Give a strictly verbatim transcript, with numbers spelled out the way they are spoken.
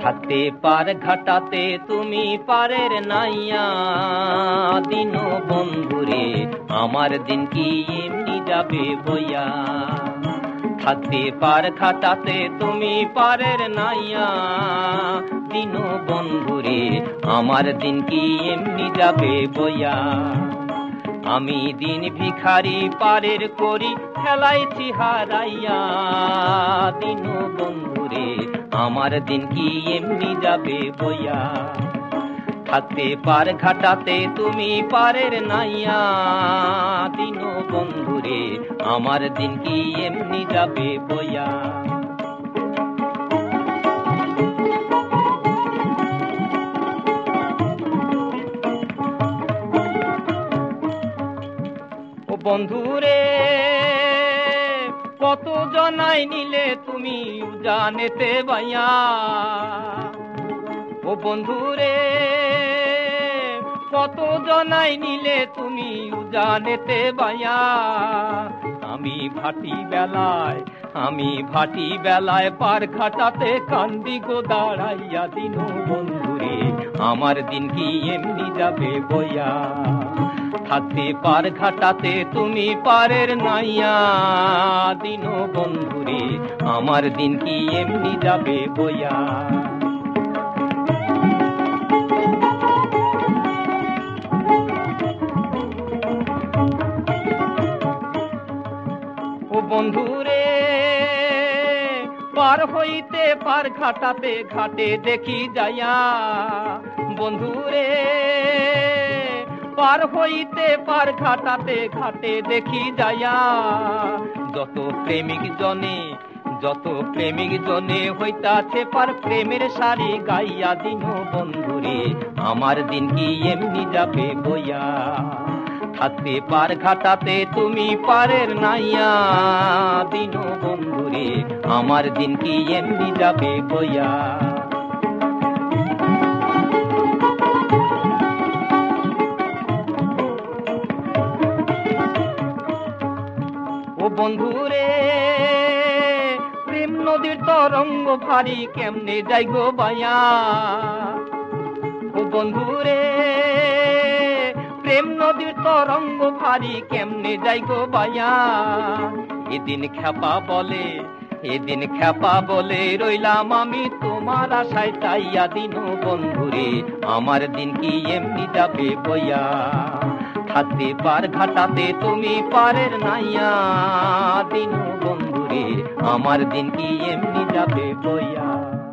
থাকতে পার ঘাটাতে তুমি পারের নাইয়া, দিন বন্ধুরে আমার দিন কি এমনি যাবে বইয়া। থাকতে পার ঘাটাতে তুমি পারের নাইয়া, দিন বন্ধুরে আমার দিন কি এমনি যাবে বইয়া। আমি দিন ভিখারি পারের করি খেলাইছি হারাইয়া, দিন বন্ধুরে আমার দিন কি এমনি যাবে বইয়া। থাকতে পার ঘাটাতে তুমি পারের নাইয়া, দিন বন্ধুরে আমার দিন কি এমনি যাবে বইয়া। ও বন্ধুরে কত জনাই নিলে তুমি জানেতে বাইয়া। ও বন্ধুরে কত জনাই নিলে তুমি জানেতে বাইয়া। আমি ভাটি বেলায় আমি ভাটি বেলায় পার ঘাটাতে কান্দি গো দাঁড়াইয়া, দিন বন্ধুরে আমার দিন কি এমনি যাবে বইয়া। থাকতে পার ঘাটাতে তুমি পারের নাইয়া, দিন বন্ধুরে আমার দিন কি এমনি যাবে বইয়া। ও বন্ধুরে পার হইতে পার ঘাটাতে ঘাটে দেখি যাইয়া। বন্ধুরে পার হইতে পার ঘাটাতে ঘাটে দেখি যাইয়া। যত প্রেমিক জনে যত প্রেমিক জনে হইতাছে পার প্রেমের সারি গাইয়া, দিন বন্ধুরে আমার দিন কি এমনি যাবে বইয়া। থাকতে পার ঘাটাতে তুমি পারের নাইয়া, দিন বন্ধুরে আমার দিন কি এমনি যাবে বইয়া। ও বন্ধুরে প্রেম নদীর তরঙ্গ ভারী কেমনে যাই গো বাইয়া। ও বন্ধুরে প্রেম নদীর তরঙ্গ ভারী কেমনে যাই গো বাইয়া। এদিন খেপা বলে এদিন খেপা বলে রইলাম আমি তোমার আশায় চাইয়া, দিন বন্ধুরে আমার দিন কি এমনি যাবে বইয়া। থাকতে পার ঘাটাতে তুমি পারের নাইয়া, দিন বন্ধুরে আমার দিন কি এমনি যাবে বইয়া।